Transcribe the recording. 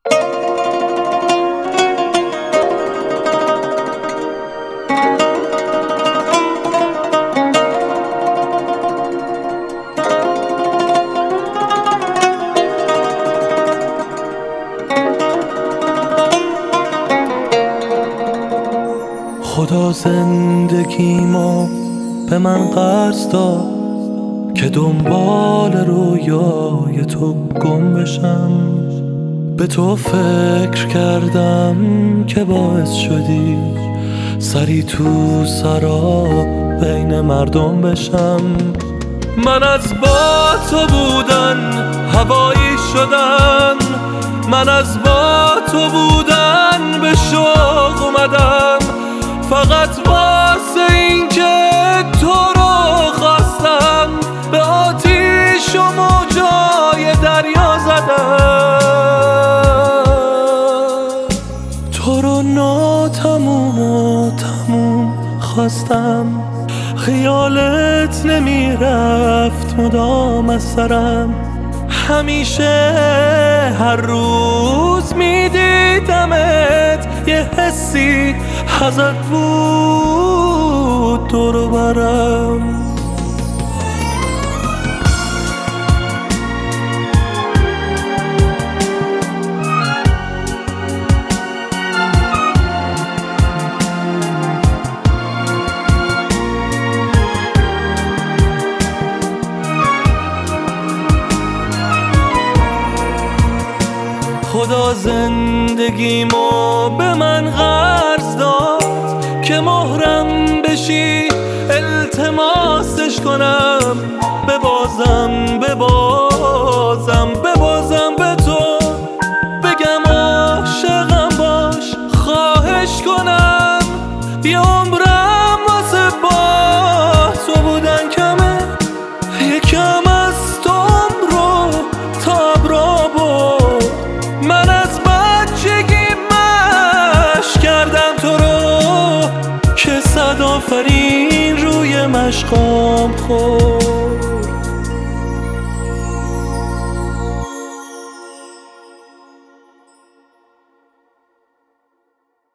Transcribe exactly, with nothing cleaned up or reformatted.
خدا زندگیمو به من قرض داد که دنبال رویای تو گم بشم. به تو فکر کردم که باعث شدی سری تو سرا بین مردم بشم. من از با تو بودن هوایی شدم، من از با تو بودن به شوق اومدم، فقط واسه این که تو رو خواستم به آتیش و موجای دریا زدم. تو رو ناتموم و تموم خواستم، خیالت نمیرفت مدام از سرم. همیشه هر روز میدیدمت، یه حسی ازت بود دور و برم. خدا زندگیمو به من قرض داد که مهرم بشی التماسش کنم، ببازم ببازم ببازم به تو، بگم عاشقم باش خواهش کنم. یه عمرم واسه با تو بودن کمه، یکم از تو عمرو تاب را برد. من از بچگی مشق کردم تو رو که صد آفرین روی مشقام خورد.